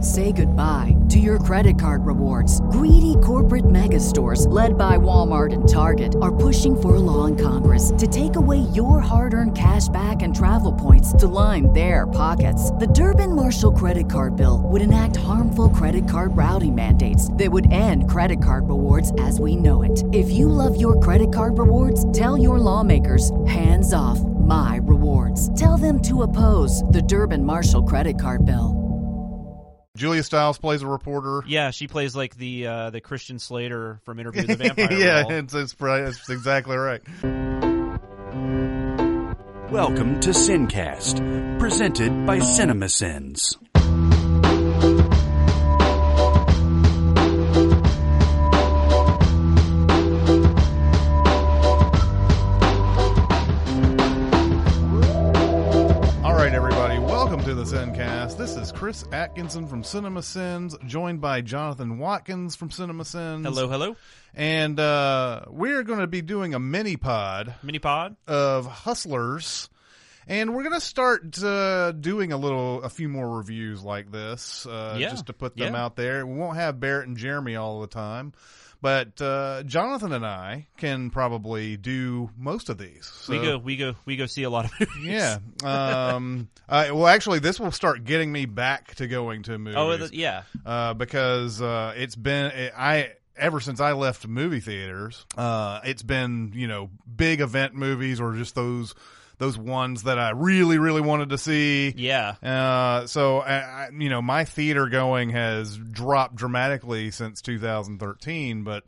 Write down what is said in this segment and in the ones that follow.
Say goodbye to your credit card rewards. Greedy corporate mega stores, led by Walmart and Target, are pushing for a law in Congress to take away your hard-earned cash back and travel points to line their pockets. The Durbin-Marshall credit card bill would enact harmful credit card routing mandates that would end credit card rewards as we know it. If you love your credit card rewards, tell your lawmakers, hands off my rewards. Tell them to oppose the Durbin-Marshall credit card bill. Julia Stiles plays a reporter. Yeah, she plays like the Christian Slater from Interview with the Vampire. Yeah, role. it's exactly right. Welcome to Sincast, presented by CinemaSins. To the Sincast. This is Chris Atkinson from CinemaSins, joined by Jonathan Watkins from CinemaSins. Hello, hello. And we're going to be doing a mini-pod of Hustlers. And we're going to start doing a few more reviews like this, just to put them out there. We won't have Barrett and Jeremy all the time. But Jonathan and I can probably do most of these. So, we go see a lot of movies. Yeah. Well, actually, this will start getting me back to going to movies. Oh, yeah. Because it's been ever since I left movie theaters. It's been big event movies or just those ones that I really, really wanted to see. Yeah. So my theater going has dropped dramatically since 2013, but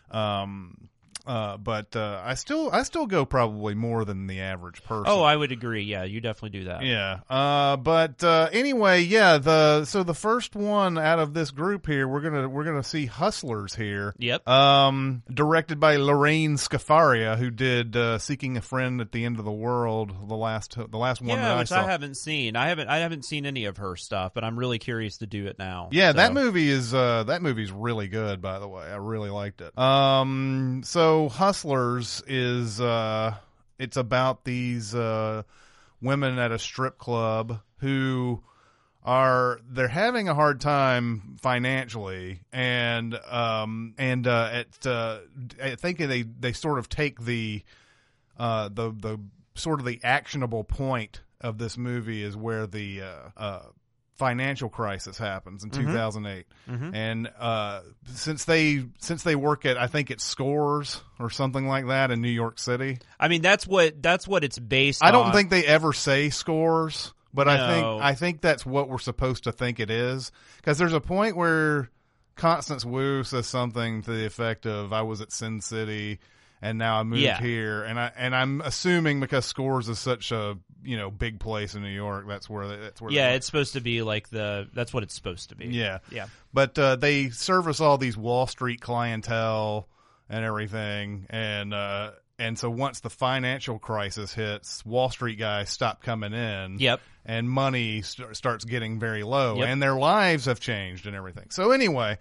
I still go probably more than the average person. Oh, I would agree. Yeah, you definitely do that. Yeah. But anyway, yeah. The first one out of this group here, we're gonna see Hustlers here. Yep. Directed by Lorraine Scafaria, who did Seeking a Friend at the End of the World, the last one that I saw. I haven't seen. I haven't seen any of her stuff, but I'm really curious to do it now. Yeah, so. That movie's really good, by the way. I really liked it. So Hustlers is it's about these women at a strip club who they're having a hard time financially, and I think they sort of take the sort of the actionable point of this movie is where the financial crisis happens in 2008. Mm-hmm. And since they work at, I think it's Scores or something like that in New York City. I mean, that's what it's based on. I don't think they ever say Scores, but no. I think that's what we're supposed to think it is, because there's a point where Constance Wu says something to the effect of, I was at Sin City and now I moved here, and I'm assuming because Scores is such a big place in New York, that's where it's supposed to be like that's what it's supposed to be. Yeah. But they service all these Wall Street clientele and everything, and so once the financial crisis hits, Wall Street guys stop coming in. Yep. And money starts getting very low, yep. and their lives have changed and everything. So anyway,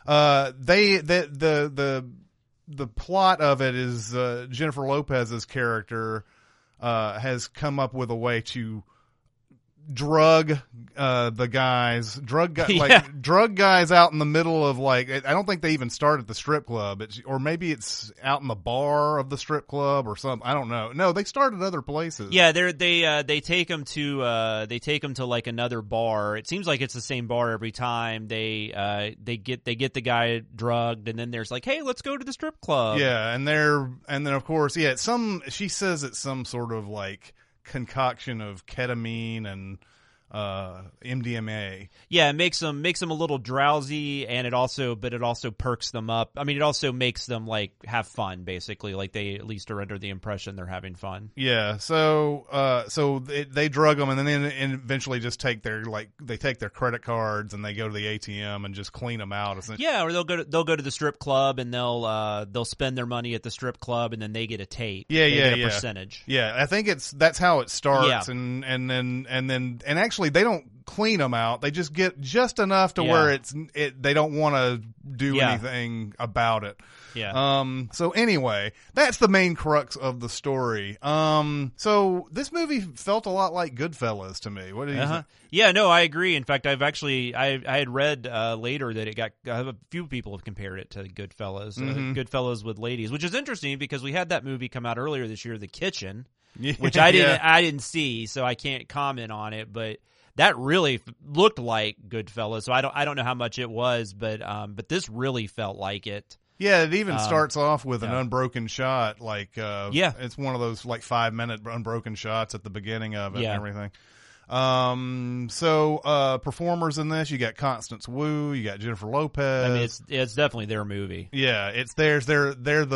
the plot of it is Jennifer Lopez's character has come up with a way to drug guys out in the middle of, like, I don't think they even start at the strip club, or maybe it's out in the bar of the strip club or something. I don't know. No, they start at other places. Yeah, they take them to like another bar. It seems like it's the same bar every time. They get the guy drugged, and then there's like, hey, let's go to the strip club. Yeah, and then of course, yeah, she says it's some sort of like concoction of ketamine and MDMA. Yeah, it makes them a little drowsy, and it also perks them up. I mean, it also makes them like have fun, basically. Like they at least are under the impression they're having fun. Yeah. So they drug them, and then eventually just take their credit cards and they go to the ATM and just clean them out. Yeah, or they'll go to the strip club and they'll spend their money at the strip club, and then they get a take. Yeah, they get a percentage. Yeah, I think that's how it starts. Yeah. and then actually really, they don't clean them out. They just get just enough to where they don't want to do anything about it. Yeah. So anyway, that's the main crux of the story. So this movie felt a lot like Goodfellas to me. What do you think? Yeah, no, I agree. In fact, I had read later that a few people have compared it to Goodfellas, Goodfellas with ladies, which is interesting because we had that movie come out earlier this year, The Kitchen, which I didn't see, so I can't comment on it, but that really looked like Goodfellas. So I don't know how much it was, but this really felt like it. Yeah, it even starts off with an unbroken shot. Like, it's one of those like 5-minute unbroken shots at the beginning of it and everything. So performers in this, you got Constance Wu, you got Jennifer Lopez. I mean, it's definitely their movie. Yeah, it's theirs. They're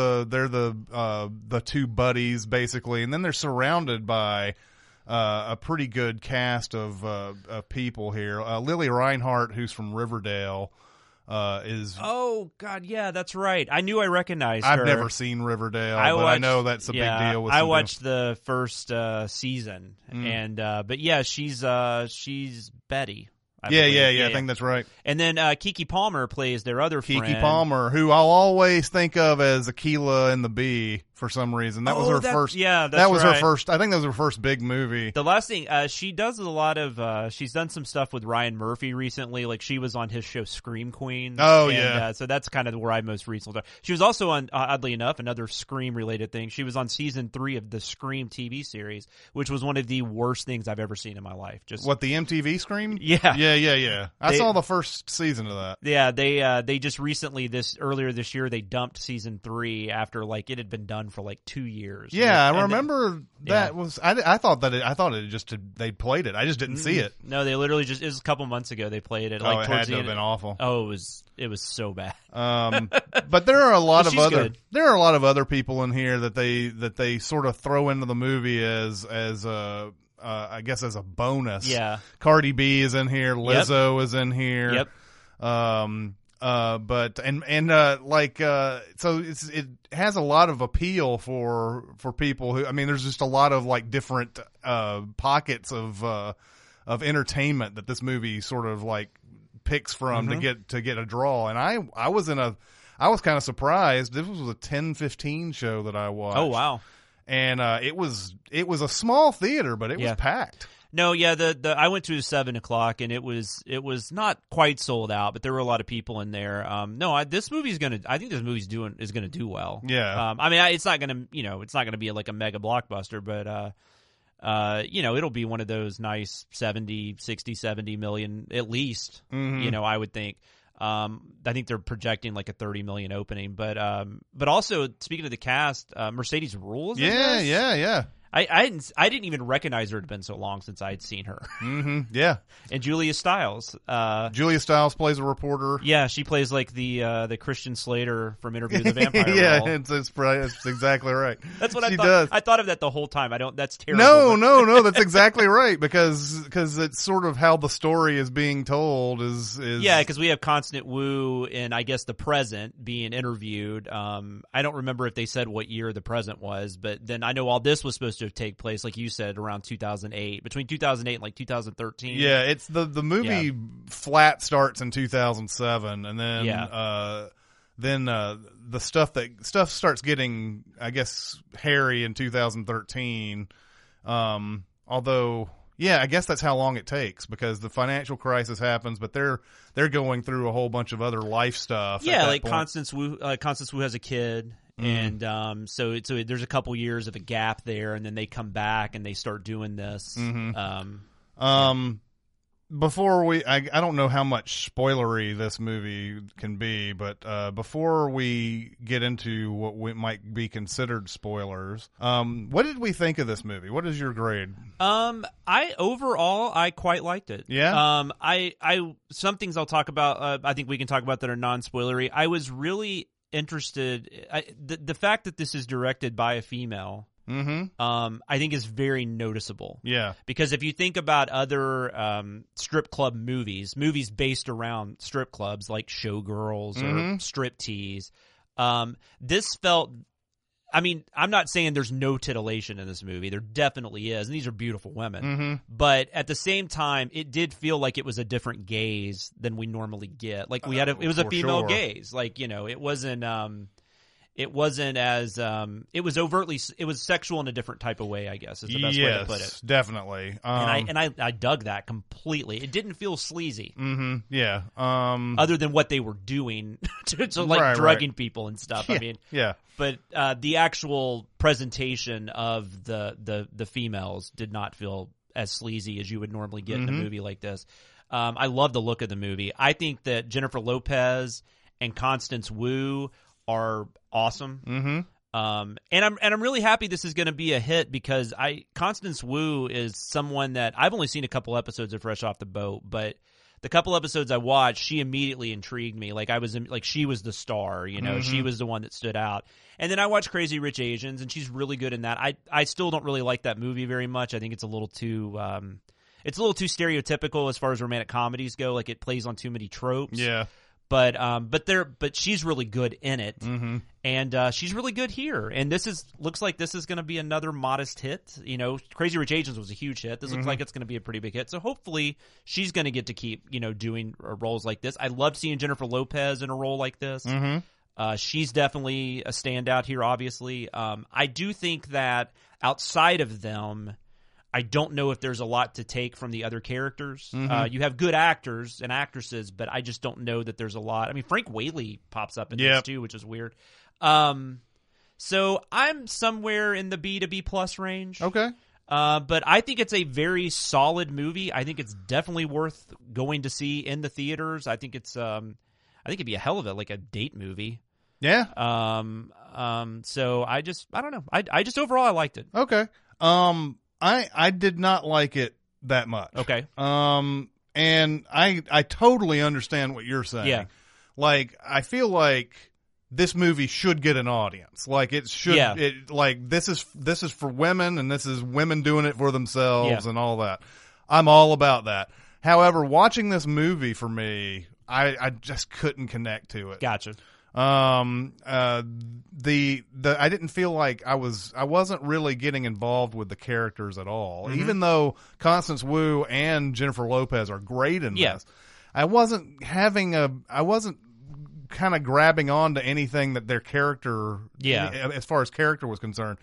the two buddies basically, and then they're surrounded by a pretty good cast of people here. Lily Reinhart, who's from Riverdale. Is God, yeah, that's right. I knew I recognized her. I've never seen Riverdale, but I know that's a big deal. I watched the first season, and but yeah, she's Betty. I think that's right. And then Keke Palmer plays their other friend. Keke Palmer, who I'll always think of as Akilah and the Bee for some reason. That was her first. Yeah, that was her first. I think that was her first big movie. The last thing she does a lot of. She's done some stuff with Ryan Murphy recently. Like she was on his show Scream Queens. So that's kind of where I most recently. She was also on, oddly enough, another Scream related thing. She was on season 3 of the Scream TV series, which was one of the worst things I've ever seen in my life. Just what, the MTV Scream? Yeah. Yeah. I saw the first season of that. Yeah, they just recently earlier this year they dumped season 3 after like it had been done for like 2 years. Yeah, I remember that was. I thought it just they played it. I just didn't see it. No, they literally just. It was a couple months ago they played it. Like it had to have been awful. Oh, it was so bad. But there are a lot of other good. There are a lot of other people in here that they sort of throw into the movie as I guess as a bonus. Yeah. Cardi B is in here. Lizzo is in here. Yep. So it has a lot of appeal for people who, I mean, there's just a lot of like different pockets of entertainment that this movie sort of like picks from to get a draw. And I was kind of surprised. This was a 10:15 show that I watched. Oh wow. And it was a small theater, but it was packed. No, yeah, I went to 7 o'clock and it was not quite sold out, but there were a lot of people in there. I think this movie's is gonna do well. Yeah. I mean, it's not gonna be like a mega blockbuster, but it'll be one of those nice 70 million at least. I would think. I think they're projecting like a 30 million opening, but also speaking of the cast, Mercedes Ruehl is in this? Yeah. I didn't even recognize her. It had been so long since I'd seen her. Yeah. And Julia Stiles. Julia Stiles plays a reporter. Yeah, she plays like the Christian Slater from Interview with the Vampire. Yeah, it's exactly right. That's what she I thought. Does. I thought of that the whole time. That's terrible. No, that's exactly right because it's sort of how the story is being told is. Yeah, because we have Constance Wu in I guess the present being interviewed. I don't remember if they said what year the present was, but then I know all this was supposed to take place, like you said, around 2008, between 2008 and like 2013. Yeah, it's the movie flat starts in 2007, and then the stuff starts getting, I guess, hairy in 2013. Although, yeah, I guess that's how long it takes because the financial crisis happens, but they're going through a whole bunch of other life stuff. Yeah, like Constance Wu has a kid. And so there's a couple years of a gap there, and then they come back and they start doing this. Before I don't know how much spoilery this movie can be, but before we get into what might be considered spoilers, what did we think of this movie? What is your grade? I quite liked it. Yeah. Some things I'll talk about. I think we can talk about that are non-spoilery. I was really interested. The fact that this is directed by a female, I think is very noticeable. Yeah, because if you think about other strip club movies based around strip clubs like Showgirls or Striptease, this felt I mean, I'm not saying there's no titillation in this movie. There definitely is, and these are beautiful women. Mm-hmm. But at the same time, it did feel like it was a different gaze than we normally get. Like we had, it was a female gaze. Like, you know, it wasn't as it was overtly, it was sexual in a different type of way, I guess is the best way to put it. Definitely. And I dug that completely. It didn't feel sleazy. Mm-hmm. Yeah. Other than what they were doing to like drugging people and stuff. Yeah, I mean, yeah. But the actual presentation of the females did not feel as sleazy as you would normally get in a movie like this. I love the look of the movie. I think that Jennifer Lopez and Constance Wu are awesome. Mm-hmm. And I'm really happy this is going to be a hit because Constance Wu is someone that I've only seen a couple episodes of Fresh Off the Boat, but the couple episodes I watched, she immediately intrigued me. Like she was the star, you know, she was the one that stood out. And then I watched Crazy Rich Asians, and she's really good in that. I still don't really like that movie very much. I think it's a little too stereotypical as far as romantic comedies go. Like it plays on too many tropes. Yeah. But she's really good in it, and she's really good here. And looks like this is going to be another modest hit. You know, Crazy Rich Asians was a huge hit. This looks like it's going to be a pretty big hit. So hopefully she's going to get to keep doing roles like this. I love seeing Jennifer Lopez in a role like this. She's definitely a standout here. Obviously, I do think that outside of them, I don't know if there's a lot to take from the other characters. You have good actors and actresses, but I just don't know that there's a lot. I mean, Frank Whaley pops up in this too, which is weird. So I'm somewhere in the B to B plus range. Okay. But I think it's a very solid movie. I think it's definitely worth going to see in the theaters. I think it'd be a hell of a date movie. Yeah. So I don't know. I just overall I liked it. Okay. I did not like it that much. Okay. And I totally understand what you're saying. Yeah. Like, I feel like this movie should get an audience. Like, it should, this is for women, and this is women doing it for themselves and all that. I'm all about that. However, watching this movie for me, I just couldn't connect to it. Gotcha. I didn't feel like I wasn't really getting involved with the characters at all. Even though Constance Wu and Jennifer Lopez are great in this, I wasn't kind of grabbing on to anything that their character, as far as character was concerned.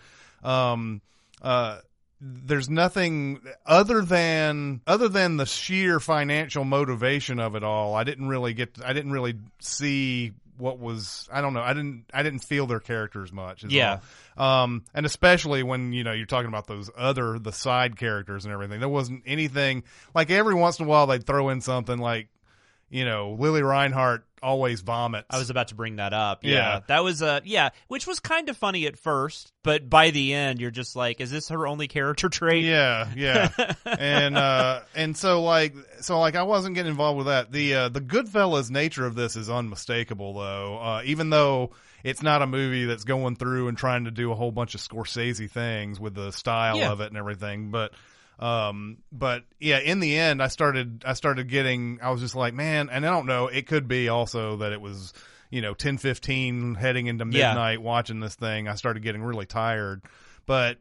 There's nothing other than the sheer financial motivation of it all. I didn't really see what was, I don't know. I didn't feel their characters much. And especially when, you're talking about the side characters and everything. There wasn't anything, like every once in a while they'd throw in something like, Lily Reinhart always vomits. I was about to bring that up. Yeah. That was which was kind of funny at first, but by the end you're just like, is this her only character trait? Yeah. And so I wasn't getting involved with that. The Goodfellas nature of this is unmistakable though. Even though it's not a movie that's going through and trying to do a whole bunch of Scorsese things with the style of it and everything, but yeah, in the end, I started getting, I was just like, man, and I don't know, it could be also that it was, 10:15 heading into midnight watching this thing. I started getting really tired, but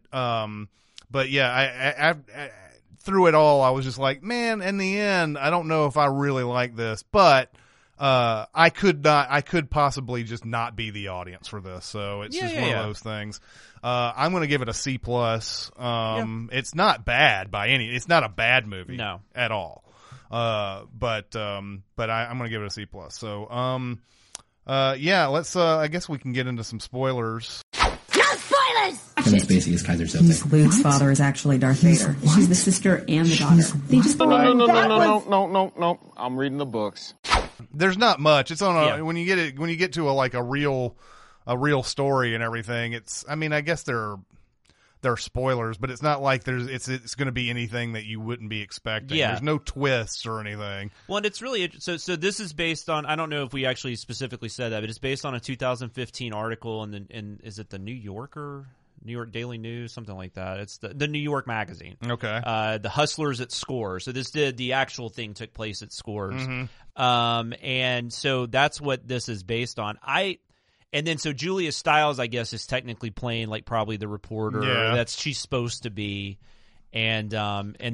yeah, I through it all, I was just like, man, in the end, I don't know if I really like this, but I could possibly just not be the audience for this. So it's just one of those things. I'm going to give it a C+. It's not bad it's not a bad movie at all. But I'm going to give it a C+. So, let's, I guess we can get into some spoilers. No spoilers! Kevin Spacey is Kaiser Soze. Luke's father is actually Darth Vader. She's the sister and the daughter. They just No. I'm reading the books. There's not much. It's on when you get to a real story and everything. It's, I mean, I guess there are spoilers, but it's not like it's going to be anything that you wouldn't be expecting. There's no twists or anything. Well, and it's really so this is based on, I don't know if we actually specifically said that, but it's based on a 2015 article in is it the New Yorker? New York Daily News, something like that. It's the New York Magazine. Okay. The Hustlers at Scores. So the actual thing took place at Scores. And so that's what this is based on. And then so Julia Stiles, I guess, is technically playing like probably the reporter that's she's supposed to be. And then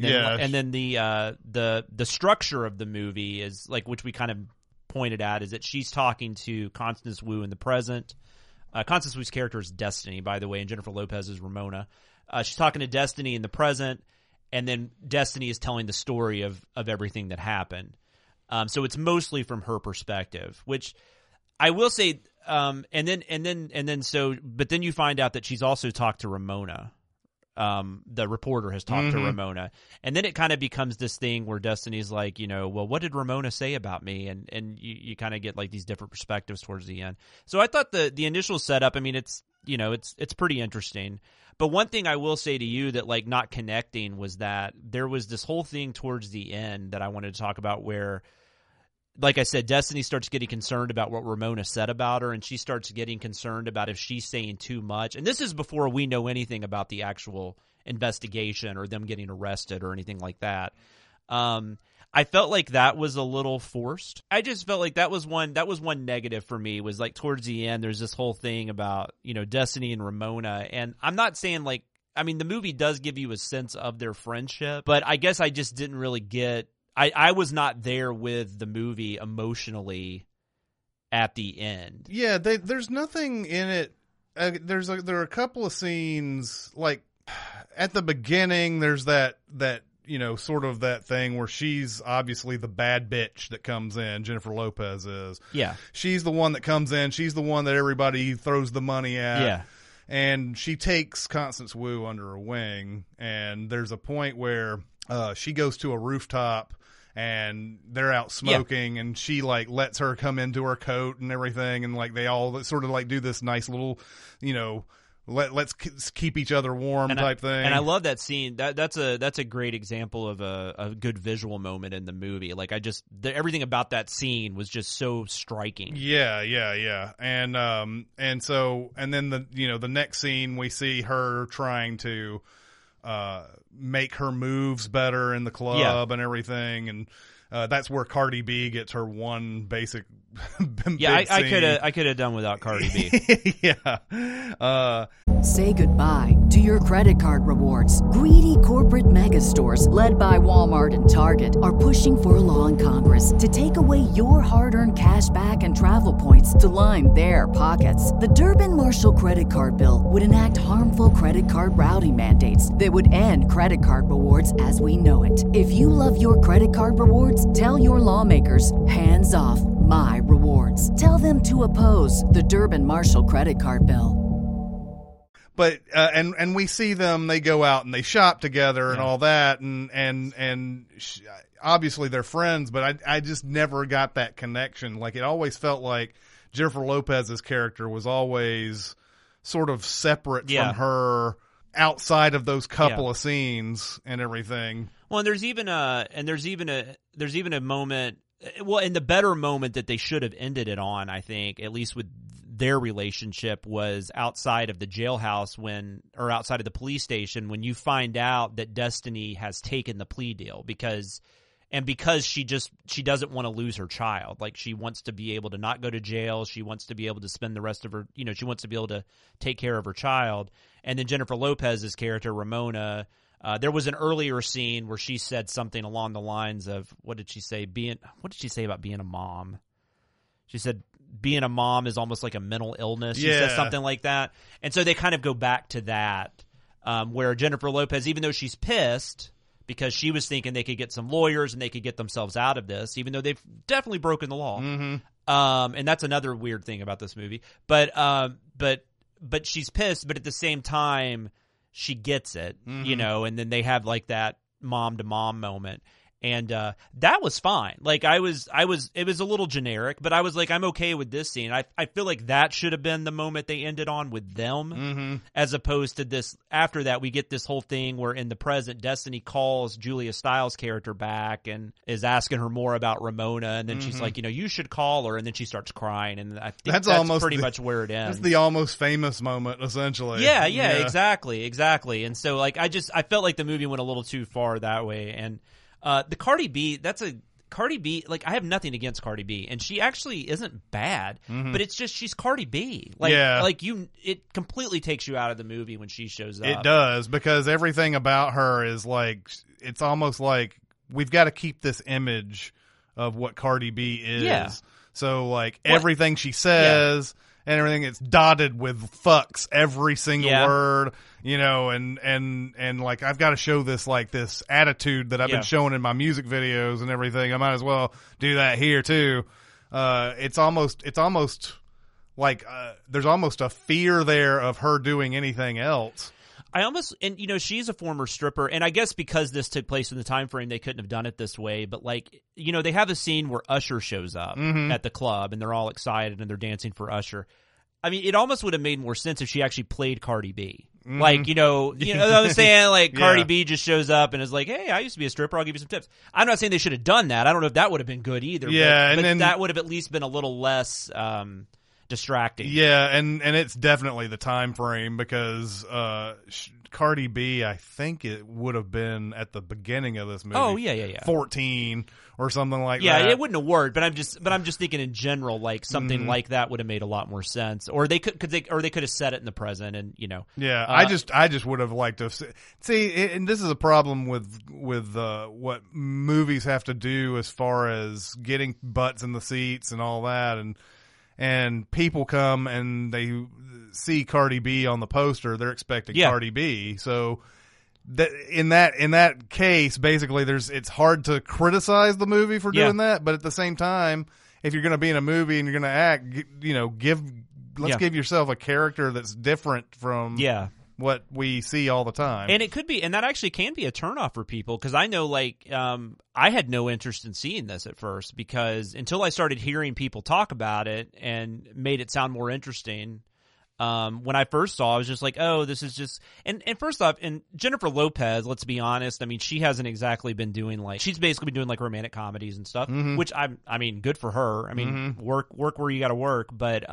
the structure of the movie is like, which we kind of pointed at, is that she's talking to Constance Wu in the present. Constance Wu's character is Destiny, by the way, and Jennifer Lopez is Ramona. She's talking to Destiny in the present, and then Destiny is telling the story of everything that happened. So it's mostly from her perspective, which I will say. But then you find out that she's also talked to Ramona. The reporter has talked to Ramona, and then it kind of becomes this thing where Destiny's like, well, what did Ramona say about me? And you kind of get like these different perspectives towards the end. So I thought the initial setup, I mean, it's pretty interesting. But one thing I will say to you that like not connecting was that there was this whole thing towards the end that I wanted to talk about where, like I said, Destiny starts getting concerned about what Ramona said about her, and she starts getting concerned about if she's saying too much. And this is before we know anything about the actual investigation or them getting arrested or anything like that. I felt like that was a little forced. I just felt like that was one negative for me, was like towards the end there's this whole thing about, Destiny and Ramona. And I'm not saying like, I mean, the movie does give you a sense of their friendship, but I guess I just didn't really get I was not there with the movie emotionally at the end. Yeah, there's nothing in it. There are a couple of scenes, like at the beginning, there's that sort of that thing where she's obviously the bad bitch that comes in. Jennifer Lopez is. Yeah. She's the one that comes in. She's the one that everybody throws the money at. Yeah. And she takes Constance Wu under her wing, and there's a point where she goes to a rooftop and they're out smoking, and she like lets her come into her coat and everything, and like they all sort of like do this nice little, let's keep each other warm type thing. And I love that scene. That's a great example of a good visual moment in the movie. Like everything about that scene was just so striking. Yeah. And then the next scene we see her trying to make her moves better in the club and everything, and that's where Cardi B gets her one basic I could have done without Cardi B. Yeah. Say goodbye to your credit card rewards. Greedy corporate mega stores, led by Walmart and Target, are pushing for a law in Congress to take away your hard-earned cash back and travel points to line their pockets. The Durbin-Marshall credit card bill would enact harmful credit card routing mandates that would end credit card rewards as we know it. If you love your credit card rewards, tell your lawmakers, hands off my rewards. Tell them to oppose the Durbin-Marshall credit card bill. But and we see them, they go out and they shop together and all that, and obviously they're friends, but I just never got that connection. Like, it always felt like Jennifer Lopez's character was always sort of separate from her outside of those couple of scenes and everything. Well, and there's even a moment, well, in the better moment that they should have ended it on, I think, at least with their relationship, was outside of the jailhouse or outside of the police station, when you find out that Destiny has taken the plea deal because she doesn't want to lose her child. Like, she wants to be able to not go to jail. She wants to be able to spend the rest of her, she wants to be able to take care of her child. And then Jennifer Lopez's character, Ramona, there was an earlier scene where she said something along the lines of, what did she say about being a mom? She said being a mom is almost like a mental illness. She says something like that. And so they kind of go back to that, where Jennifer Lopez, even though she's pissed because she was thinking they could get some lawyers and they could get themselves out of this, even though they've definitely broken the law. Mm-hmm. And that's another weird thing about this movie. But she's pissed, but at the same time, she gets it, and then they have like that mom to mom moment. And that was fine. Like, it was a little generic, but I was like, I'm okay with this scene. I feel like that should have been the moment they ended on with them, as opposed to this. After that, we get this whole thing where in the present, Destiny calls Julia Stiles' character back and is asking her more about Ramona, and then she's like, you should call her, and then she starts crying, and I think that's almost pretty much where it ends. That's the almost famous moment, essentially. Yeah, exactly. And so, like, I felt like the movie went a little too far that way, and the Cardi B, Cardi B, like, I have nothing against Cardi B, and she actually isn't bad, but it's just she's Cardi B. Like, it completely takes you out of the movie when she shows up. It does, because everything about her is like, it's almost like we've got to keep this image of what Cardi B is. Yeah. So, like, everything she says and everything, it's dotted with fucks, every single word, you know, and like, I've got to show this, like, this attitude that I've been showing in my music videos and everything. I might as well do that here too. It's almost like, there's almost a fear there of her doing anything else. And you know, she's a former stripper, and I guess because this took place in the time frame, they couldn't have done it this way. But, like, you know, they have a scene where Usher shows up at the club, and they're all excited and they're dancing for Usher. I mean, it almost would have made more sense if she actually played Cardi B. Like, you know what I'm saying? Like, Cardi B just shows up and is like, "Hey, I used to be a stripper. I'll give you some tips." I'm not saying they should have done that. I don't know if that would have been good either. Yeah, but that would have at least been a little less distracting. Yeah, and it's definitely the time frame, because Cardi B, I think it would have been at the beginning of this movie. Oh, yeah. 14 or something like that. Yeah, it wouldn't have worked, but I'm just thinking in general, like, something like that would have made a lot more sense. Or they could have said it in the present, and, you know. Yeah, I just would have liked to see, and this is a problem with what movies have to do as far as getting butts in the seats and all that, and people come and they see Cardi B on the poster, they're expecting Cardi B. So in that case, basically, it's hard to criticize the movie for doing that, but at the same time, if you're going to be in a movie and you're going to act, you know, let's give yourself a character that's different from what we see all the time. And it could be, and that actually can be a turnoff for people, because I know, like, I had no interest in seeing this at first, because until I started hearing people talk about it and made it sound more interesting. When I first saw it, I was just like, oh, this is just, and first off, and Jennifer Lopez, let's be honest, I mean, she hasn't exactly been doing, like, she's basically been doing, like, romantic comedies and stuff, which I mean, good for her. I mean, work where you got to work, but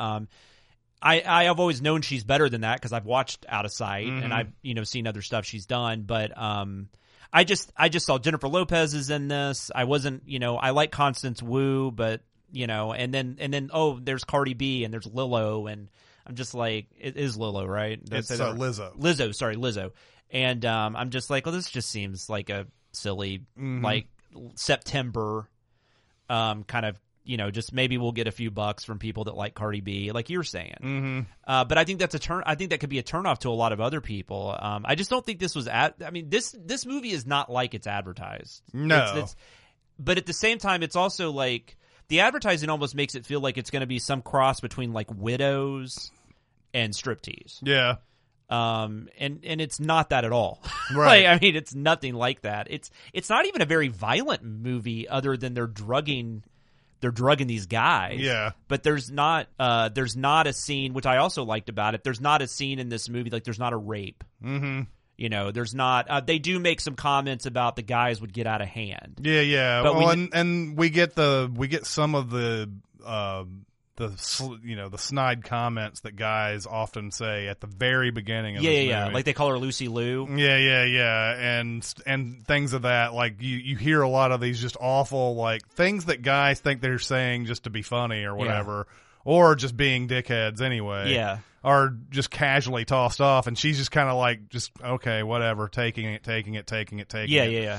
I have always known she's better than that, because I've watched Out of Sight and I've, you know, seen other stuff she's done, but I just saw Jennifer Lopez is in this. I wasn't, you know, I like Constance Wu, but, you know, and then oh, there's Cardi B and there's Lizzo, and I'm just like, it is Lizzo, right? It's Lizzo. Lizzo. And I'm just like, well, this just seems like a silly, like, September kind of, you know, just maybe we'll get a few bucks from people that like Cardi B, like you're saying. But I think I think that could be a turnoff to a lot of other people. I just don't think this was I mean, this movie is not like it's advertised. No. But at the same time, it's also like, the advertising almost makes it feel like it's going to be some cross between, like, Widows and Striptease. Yeah. And it's not that at all. Right. Like, I mean, it's nothing like that. It's not even a very violent movie, other than they're drugging these guys. Yeah. But there's not a scene, which I also liked about it. There's not a scene in this movie, like, there's not a rape. You know, there's not. They do make some comments about the guys would get out of hand. Yeah. But and we get some of the you know, the snide comments that guys often say at the very beginning of this movie. Like, they call her Lucy Liu. Yeah, and things of that. Like, you hear a lot of these just awful, like, things that guys think they're saying just to be funny or whatever, or just being dickheads anyway. Yeah. Are just casually tossed off, and she's just kind of like, just, okay, whatever, taking it. Yeah.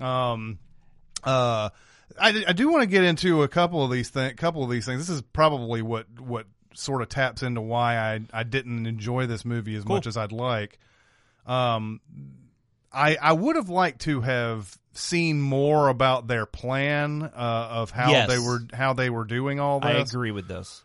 I do want to get into a couple of these things. This is probably what sort of taps into why I didn't enjoy this movie as much as I'd like. I would have liked to have seen more about their plan of how they were doing all this. I agree with this.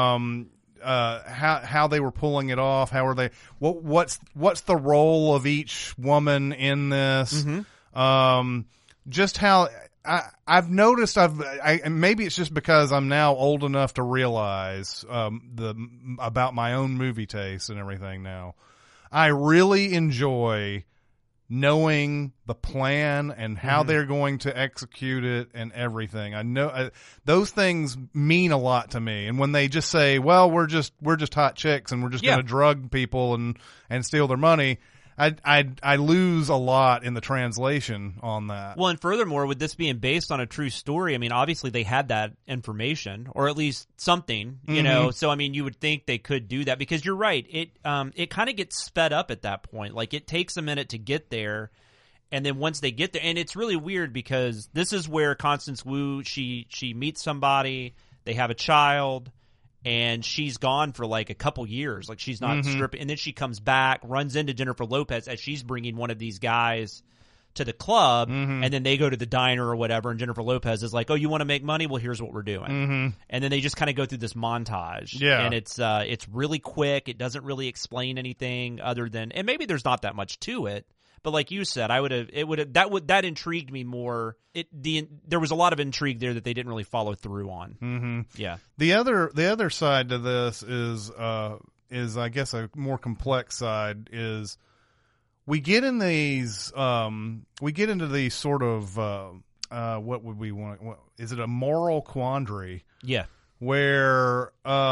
How they were pulling it off. How are they? What's the role of each woman in this? Just how. I've noticed maybe it's just because I'm now old enough to realize about my own movie taste and everything now. I really enjoy knowing the plan and how they're going to execute it and everything. I know those things mean a lot to me. And when they just say, well, we're just hot chicks and we're just going to drug people and steal their money, I lose a lot in the translation on that. Well, and furthermore, with this being based on a true story, I mean, obviously they had that information, or at least something, you know. So, I mean, you would think they could do that, because you're right. It kind of gets sped up at that point. Like, it takes a minute to get there, and then once they get there, and it's really weird because this is where Constance Wu, she meets somebody, they have a child, and she's gone for like a couple years. Like, she's not stripping. And then she comes back, runs into Jennifer Lopez as she's bringing one of these guys to the club. And then they go to the diner or whatever. And Jennifer Lopez is like, oh, you want to make money? Well, here's what we're doing. And then they just kind of go through this montage. Yeah. And it's really quick. It doesn't really explain anything other than, and maybe there's not that much to it. But like you said, that intrigued me more. There was a lot of intrigue there that they didn't really follow through on. Yeah. The other side to this is I guess a more complex side is we get into these sort of what would we want? Is it a moral quandary? Yeah. Where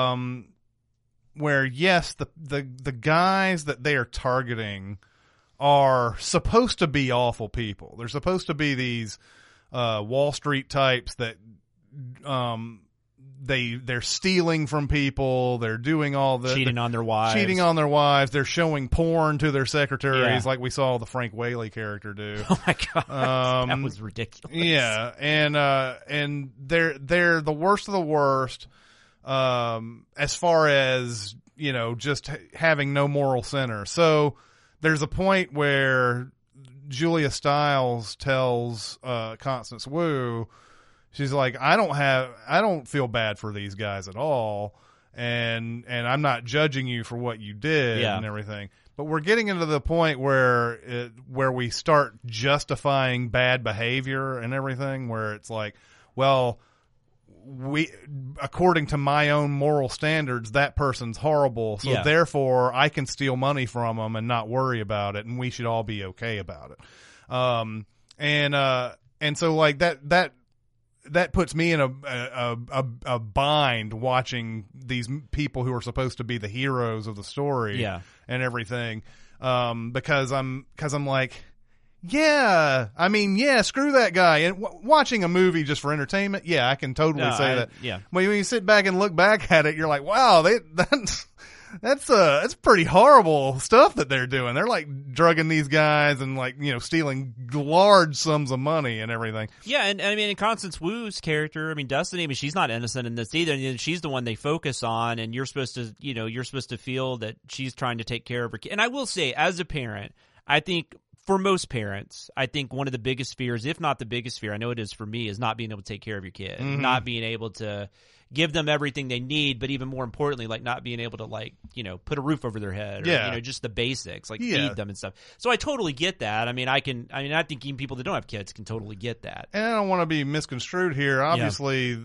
yes, the guys that they are targeting are supposed to be awful people. They're supposed to be these Wall Street types that they're stealing from people. They're doing all the cheating on their wives. They're showing porn to their secretaries, like we saw the Frank Whaley character do. Oh my god, that was ridiculous. Yeah, and they're the worst of the worst as far as, you know, just having no moral center. So there's a point where Julia Stiles tells Constance Wu, she's like, I don't feel bad for these guys at all, and I'm not judging you for what you did and everything. But we're getting into the point where we start justifying bad behavior and everything, where it's like, well, according to my own moral standards, that person's horrible, so therefore I can steal money from them and not worry about it, and we should all be okay about it. And so like that puts me in a bind watching these people who are supposed to be the heroes of the story and everything, because I'm like, yeah, I mean, yeah, screw that guy. And watching a movie just for entertainment, yeah, I can totally say that. Yeah. But when you sit back and look back at it, you're like, wow, that's pretty horrible stuff that they're doing. They're like drugging these guys and, like, you know, stealing large sums of money and everything. Yeah, and I mean, in Constance Wu's character, I mean, Destiny, I mean, she's not innocent in this either. And she's the one they focus on, and you're supposed to feel that she's trying to take care of her kid. And I will say, as a parent, I think for most parents, I think one of the biggest fears, if not the biggest fear, I know it is for me, is not being able to take care of your kid, not being able to give them everything they need, but even more importantly, like, not being able to, like, you know, put a roof over their head, or, you know, just the basics, like feed them and stuff. So I totally get that. I mean, I think even people that don't have kids can totally get that. And I don't want to be misconstrued here. Obviously,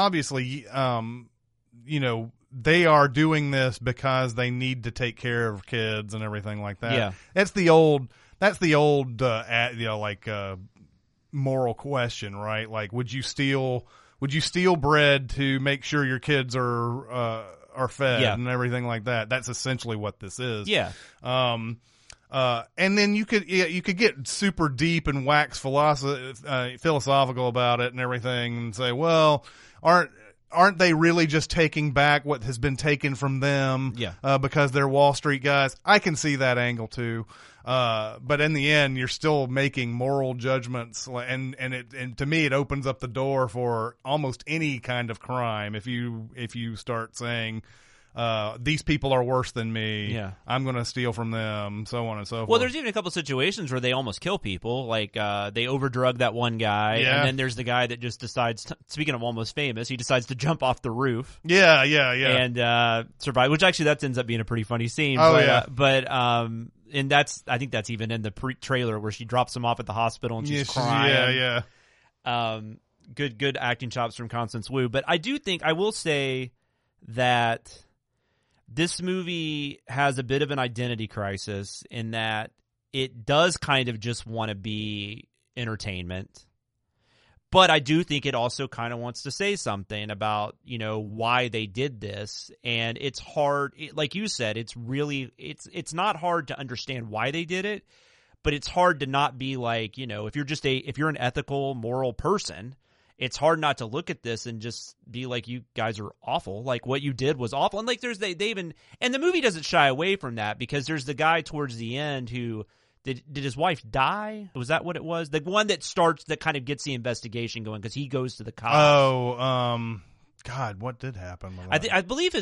you know, they are doing this because they need to take care of kids and everything like that. Yeah. That's the old you know, like, moral question, right? Like, would you steal bread to make sure your kids are fed and everything like that? That's essentially what this is. Yeah. And then you could get super deep and wax philosophical about it and everything, and say, well, aren't they really just taking back what has been taken from them? Because they're Wall Street guys. I can see that angle too. But in the end, you're still making moral judgments, and to me, it opens up the door for almost any kind of crime. If you start saying, these people are worse than me, I'm going to steal from them, so on and so forth. Well, there's even a couple situations where they almost kill people. Like, they overdrug that one guy, and then there's the guy that just decides, speaking of almost famous, he decides to jump off the roof. Yeah. And survive, which actually that ends up being a pretty funny scene. And I think that's even in the trailer where she drops him off at the hospital and she's crying. Good acting chops from Constance Wu. But I will say that this movie has a bit of an identity crisis in that it does kind of just want to be entertainment, But I do think it also kind of wants to say something about, why they did this. And it's hard. Like you said, it's not hard to understand why they did it, but it's hard to not be like, if you're an ethical, moral person, it's hard not to look at this and just be like, you guys are awful. Like what you did was awful. And like and the movie doesn't shy away from that, because there's the guy towards the end who, Did his wife die? Was that what it was? The one that kind of gets the investigation going, because he goes to the cops. Oh, God, what did happen? With that? I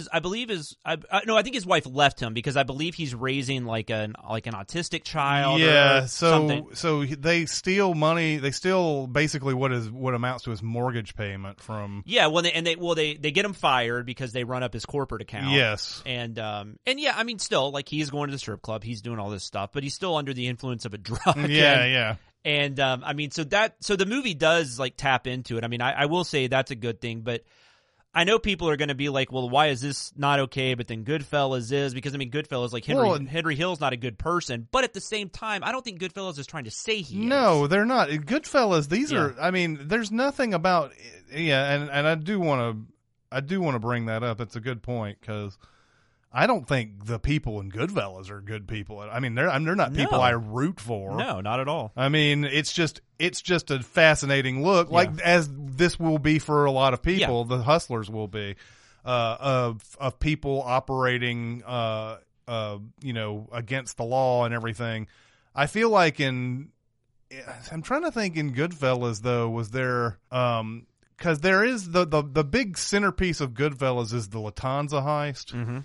think his wife left him, because I believe he's raising like an autistic child. Yeah, or something. so they steal money. They steal basically what amounts to his mortgage payment from. Yeah, they get him fired because they run up his corporate account. Yes, and yeah, I mean, still, like, he's going to the strip club, he's doing all this stuff, but he's still under the influence of a drug. Yeah. And I mean, so the movie does like tap into it. I mean, I will say that's a good thing, but I know people are going to be like, well, why is this not okay? But then Goodfellas is, because I mean, Goodfellas, like Henry Hill's not a good person, but at the same time, I don't think Goodfellas is trying to say he is. No, they're not. Goodfellas, these are. I mean, there's nothing about. Yeah, and I do want to bring that up. It's a good point, because I don't think the people in Goodfellas are good people. I mean, they're not people I root for. No, not at all. I mean, it's just a fascinating look, like as this will be for a lot of people. The Hustlers will be of people operating, against the law and everything. I feel like I'm trying to think in Goodfellas though, was there because there is the big centerpiece of Goodfellas is the Lufthansa heist. Mm-hmm.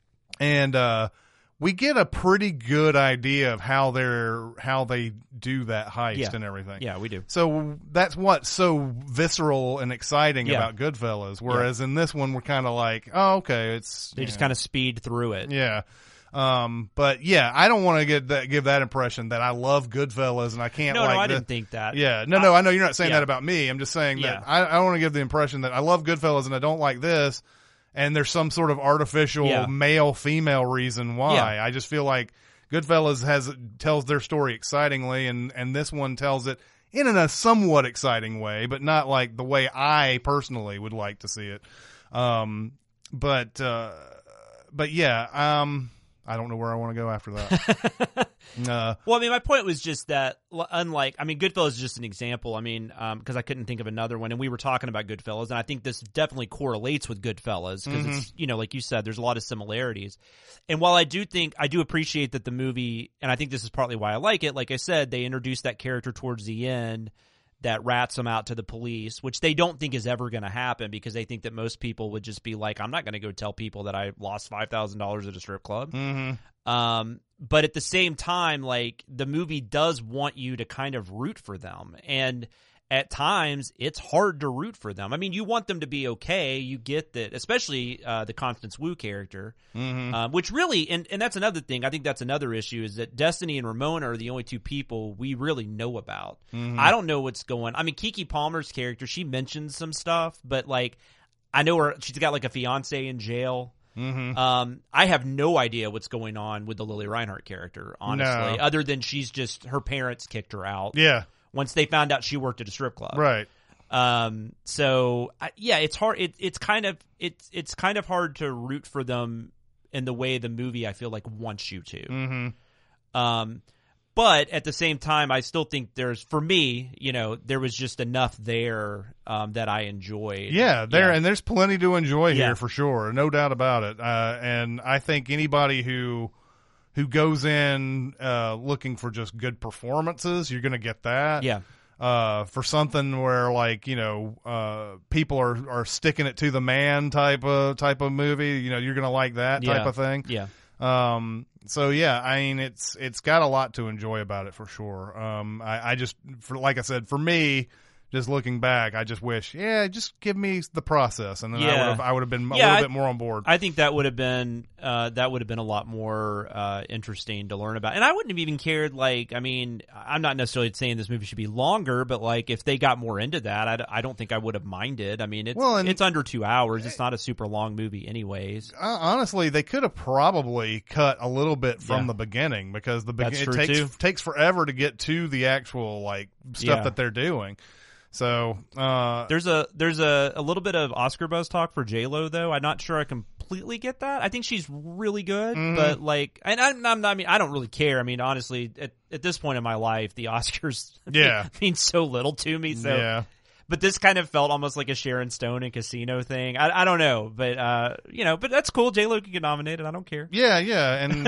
And we get a pretty good idea of how they do that heist and everything. Yeah, we do. So that's what's so visceral and exciting about Goodfellas. Whereas in this one, we're kind of like, oh, okay, they just kind of speed through it. Yeah. But yeah, I don't want to give that impression that I love Goodfellas and I can't. No, I didn't think that. Yeah, no, I know you're not saying that about me. I'm just saying that I don't want to give the impression that I love Goodfellas and I don't like this. And there's some sort of artificial male-female reason why. Yeah. I just feel like Goodfellas tells their story excitingly, and this one tells it in a somewhat exciting way, but not like the way I personally would like to see it. But yeah, I don't know where I want to go after that. Well, I mean, my point was just that, Goodfellas is just an example. I mean, because I couldn't think of another one, and we were talking about Goodfellas, and I think this definitely correlates with Goodfellas, because it's, like you said, there's a lot of similarities. And while I do appreciate that the movie, and I think this is partly why I like it, like I said, they introduced that character towards the end that rats them out to the police, which they don't think is ever going to happen, because they think that most people would just be like, I'm not going to go tell people that I lost $5,000 at a strip club. Mm-hmm. But at the same time, like, the movie does want you to kind of root for them. And at times, it's hard to root for them. I mean, you want them to be okay. You get that, especially the Constance Wu character, which really, and that's another thing. I think that's another issue, is that Destiny and Ramona are the only two people we really know about. Mm-hmm. I don't know what's going on. I mean, Keke Palmer's character, she mentions some stuff, but like, I know she's got like a fiance in jail. Mm-hmm. I have no idea what's going on with the Lily Reinhart character, honestly, other than her parents kicked her out. Yeah. Once they found out she worked at a strip club. Right. So it's hard. It's kind of hard to root for them in the way the movie, I feel like, wants you to. Mm-hmm. But at the same time, I still think for me, there was just enough there that I enjoyed. Yeah, and there's plenty to enjoy here for sure, no doubt about it. And I think anybody who goes in looking for just good performances, you're going to get that. Yeah. For something where, like, people are sticking it to the man type of movie, you're going to like that type of thing. Yeah. So yeah, I mean, it's got a lot to enjoy about it for sure. I just, like I said, for me, just looking back, I just wish, just give me the process, and then I would have been a little bit more on board. I think that would have been a lot more interesting to learn about, and I wouldn't have even cared. Like, I mean, I'm not necessarily saying this movie should be longer, but like, if they got more into that, I don't think I would have minded. I mean, it's under 2 hours. It's not a super long movie, anyways. Honestly, they could have probably cut a little bit from the beginning, because it takes forever to get to the actual like stuff that they're doing. So there's a little bit of Oscar buzz talk for J-Lo though. I'm not sure I completely get that. I think she's really good, but like, and I mean, I don't really care. I mean, honestly, at this point in my life, the Oscars mean so little to me. So, yeah. But this kind of felt almost like a Sharon Stone and Casino thing. I don't know, but but that's cool. J-Lo can get nominated. I don't care. Yeah, and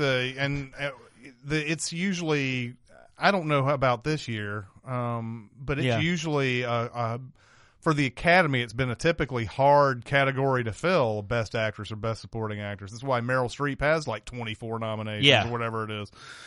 it's it's usually, I don't know about this year, but it's usually for the Academy, it's been a typically hard category to fill, Best Actress or Best Supporting Actress. That's why Meryl Streep has like 24 nominations or whatever it is.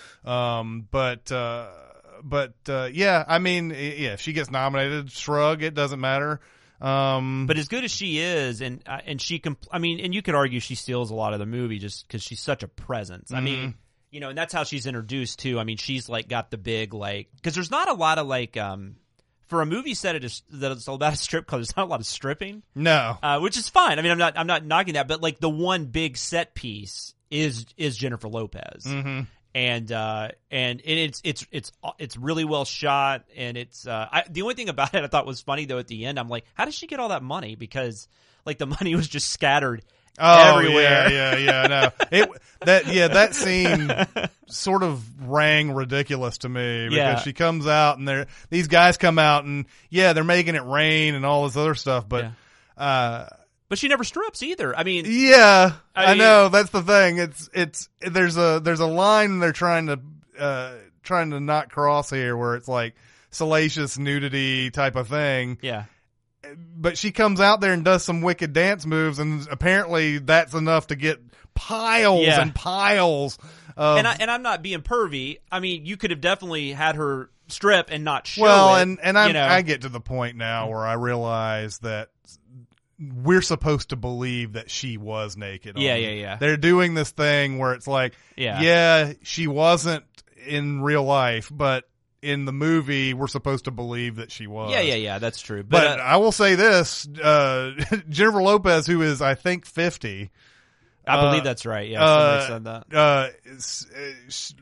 I mean, if she gets nominated, shrug, it doesn't matter. But as good as she is, and she and you could argue she steals a lot of the movie just because she's such a presence. I mean, and that's how she's introduced too. I mean, she's like got the big because there's not a lot of for a movie set that is about a strip club, there's not a lot of stripping. No, which is fine. I mean, I'm not knocking that, but like the one big set piece is Jennifer Lopez. Mm-hmm. And it's really well shot, and it's the only thing about it I thought was funny though at the end. I'm like, how does she get all that money? Because like the money was just scattered everywhere. Yeah. No, that scene sort of rang ridiculous to me because she comes out and these guys come out and they're making it rain and all this other stuff, but. But she never strips either. I mean, I know that's the thing. It's there's a line they're trying to not cross here where it's like salacious nudity type of thing. Yeah. But she comes out there and does some wicked dance moves, and apparently that's enough to get piles and piles of. And I'm not being pervy. I mean, you could have definitely had her strip and not show it. and I get to the point now where I realize that we're supposed to believe that she was naked. Yeah. They're doing this thing where it's like, she wasn't in real life, but in the movie, we're supposed to believe that she was. Yeah, that's true. But I will say this, Jennifer Lopez, who is, I think, 50. I believe that's right. Yeah, somebody said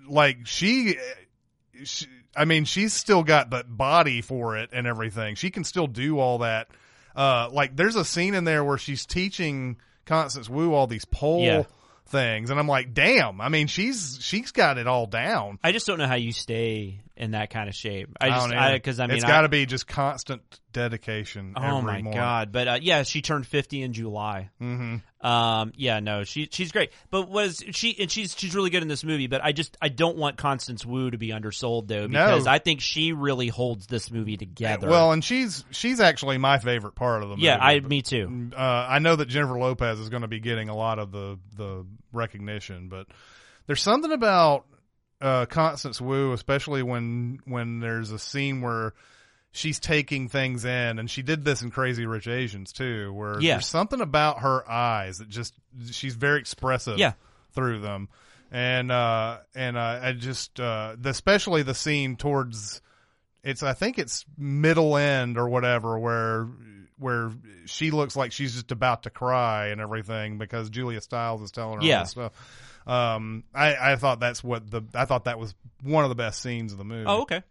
that. I mean, she's still got the body for it and everything. She can still do all that. There's a scene in there where she's teaching Constance Wu all these pole things, and I'm like, damn. I mean, she's got it all down. I just don't know how you stay in that kind of shape. Because it's got to be just constant dedication. Oh my morning. God! But she turned 50 in July. Mm-hmm. She's great. But she's really good in this movie. But I don't want Constance Wu to be undersold though, because I think she really holds this movie together. Well, and she's actually my favorite part of the movie. Yeah, me too. I know that Jennifer Lopez is going to be getting a lot of the recognition, but there's something about Constance Wu, especially when there's a scene where she's taking things in, and she did this in Crazy Rich Asians too, where there's something about her eyes that she's very expressive through them, and I just especially the scene towards I think it's middle end or whatever where she looks like she's just about to cry and everything because Julia Stiles is telling her all this stuff. I thought I thought that was one of the best scenes of the movie. Oh, okay.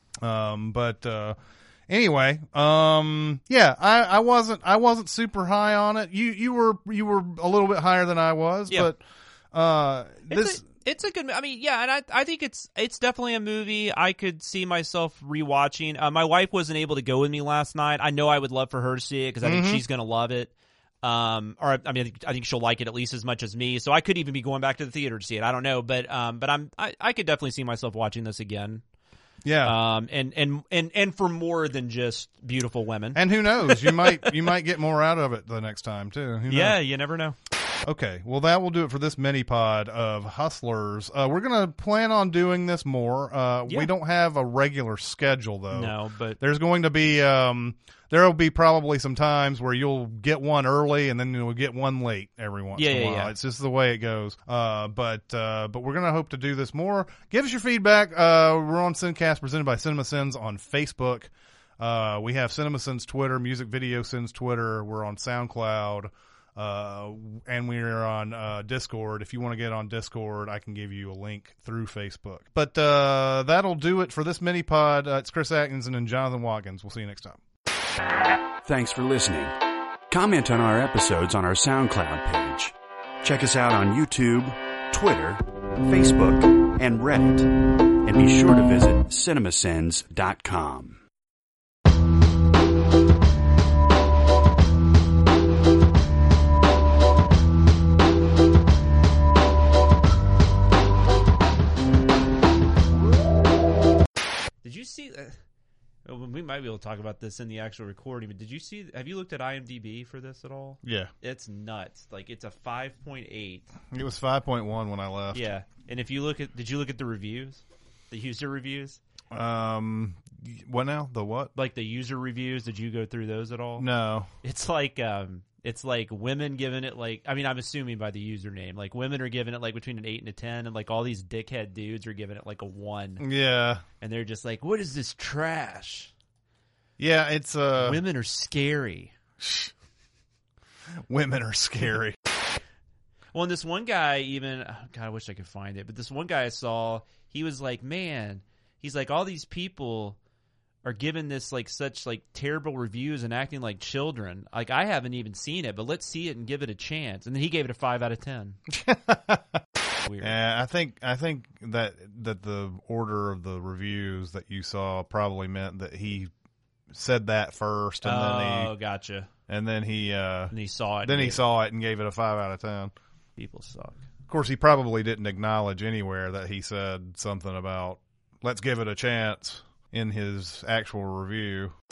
Anyway, I wasn't super high on it. You were a little bit higher than I was, but it's a good. I mean, and I think it's definitely a movie I could see myself rewatching. My wife wasn't able to go with me last night. I know I would love for her to see it because I think she's going to love it. I think she'll like it at least as much as me. So I could even be going back to the theater to see it. I don't know, but I could definitely see myself watching this again. Yeah. And for more than just beautiful women. And who knows? You might get more out of it the next time too. Who knows? Yeah, you never know. Okay, well that will do it for this mini pod of Hustlers. We're gonna plan on doing this more. We don't have a regular schedule though. No, but there's going to be there will be probably some times where you'll get one early and then you'll get one late every once in a while. Yeah. It's just the way it goes. But we're gonna hope to do this more. Give us your feedback. We're on Sincast presented by CinemaSins on Facebook. We have CinemaSins Twitter, Music Video Sins Twitter. We're on SoundCloud. And we're on Discord. If you want to get on Discord, I can give you a link through Facebook. But that'll do it for this mini pod. It's Chris Atkinson and Jonathan Watkins. We'll see you next time. Thanks for listening. Comment on our episodes on our SoundCloud page. Check us out on YouTube, Twitter, Facebook, and Reddit. And be sure to visit cinemasins.com. Did you see? We might be able to talk about this in the actual recording, but have you looked at IMDb for this at all? Yeah. It's nuts. Like, it's a 5.8. It was 5.1 when I left. Yeah. And if you did you look at the reviews? The user reviews? What now? The what? Like the user reviews, did you go through those at all? No. It's like women giving it I'm assuming by the username. Like women are giving it like between an 8 and a 10, and like all these dickhead dudes are giving it like a 1. Yeah. And they're just like, what is this trash? Yeah, it's women are scary. Women are scary. Well, and this one guy even, God, I wish I could find it, but this one guy I saw, he was like, man, he's like, all these people are giving this like such like terrible reviews and acting like children. Like, I haven't even seen it, but let's see it and give it a chance. And then he gave it a 5 out of 10. Weird. Yeah, I think that the order of the reviews that you saw probably meant that he said that first, and gotcha. And then he saw it. Then he saw it and gave it a 5 out of 10. People suck. Of course, he probably didn't acknowledge anywhere that he said something about let's give it a chance in his actual review.